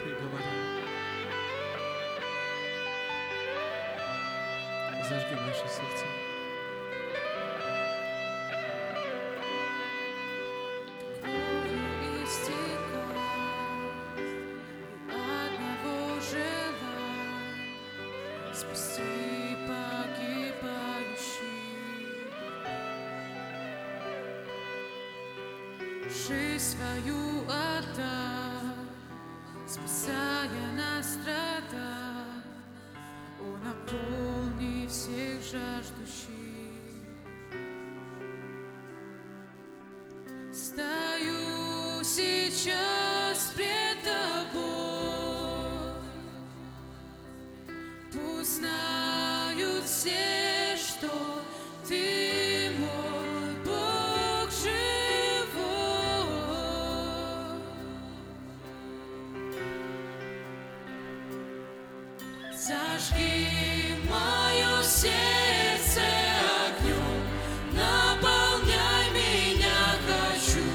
и говори. Зажги наше сердце. Спасти погибающих, жизнь свою отдав, спасая нас страдав, Он наполни всех жаждущих. Стою сейчас пред Тобой, пусть знают все, что Ты мой Бог живой. Зажги мое сердце огнем, наполняй меня, хочу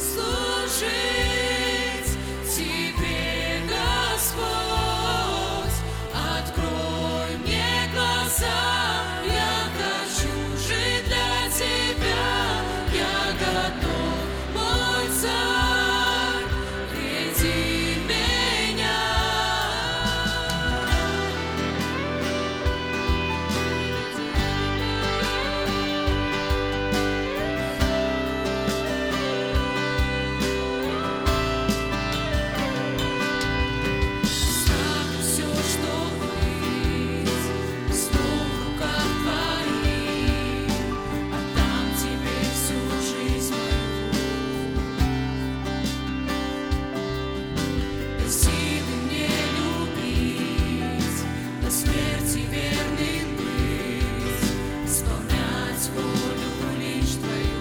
служить Тебе, Господь. Открой мне глаза, я хочу жить для Тебя, я готов, мой Царь, веди меня. Ставлю все, что быть, снова в руках Твоих, отдам Тебе всю жизнь мою. Дай силы мне любить, до смерти верным быть, исполнять волю лишь Твою.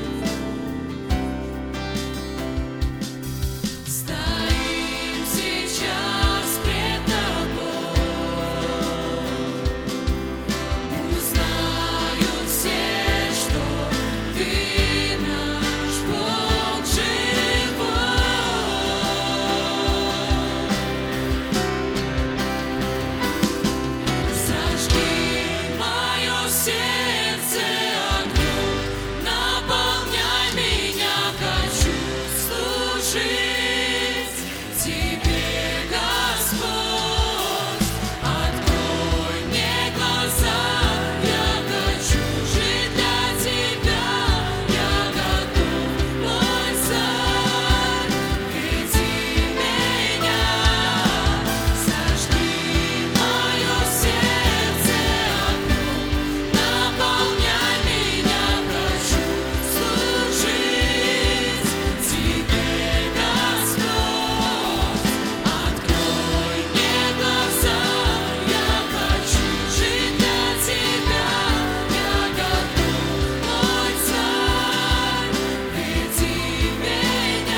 Стоим сейчас пред Тобой, пусть знают все, что Ты наш Бог живой. Зажги мое сердце огнем, наполняй меня, хочу служить Тебе, Господь. Открой мне глаза, я хочу жить для Тебя, я готов, мой Царь, веди меня. Зажги мое сердце огнем, наполняй меня, хочу служить Тебе, Господь. Открой мне глаза, я хочу жить для Тебя, я готов, мой Царь, веди меня.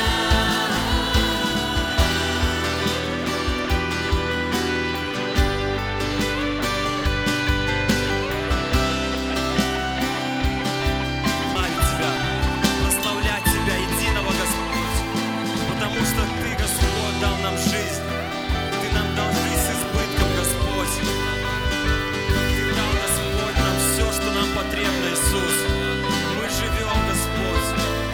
Славить Тебя, прославлять Тебя, единого, Господь, потому что Ты, Господь, дал нам жизнь, Ты нам дал жизнь с избытком, Господь. Ты дал, Господь, нам все, что нам потребно, Иисус. Мы живем, Господь.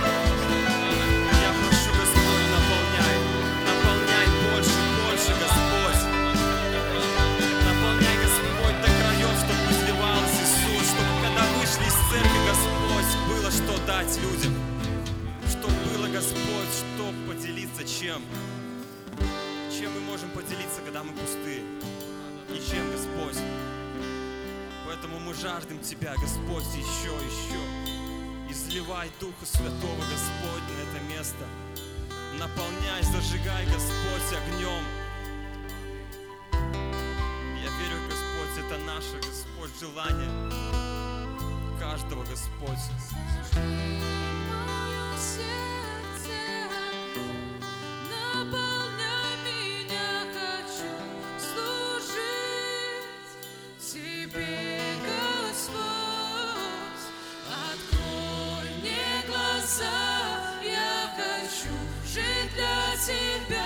Я прошу, Господь, наполняй больше, больше, Господь. Наполняй, Господь, до краев, чтобы изливалось, Иисус, чтобы когда вышли из церкви, Господь, было что дать людям. Чтобы было, Господь, что поделиться чем. Чем мы можем поделиться, когда мы пусты? Ничем, Господь. Поэтому мы жаждем Тебя, Господь, еще. Изливай Духа Святого, Господь, на это место. Наполняй, зажигай, Господь, огнем. Я верю, Господь, это наше, Господь, желание каждого, Господь. Мое сердце огнем, наполняй меня, хочу служить Тебе, Господь. Открой мне глаза, я хочу жить для Тебя.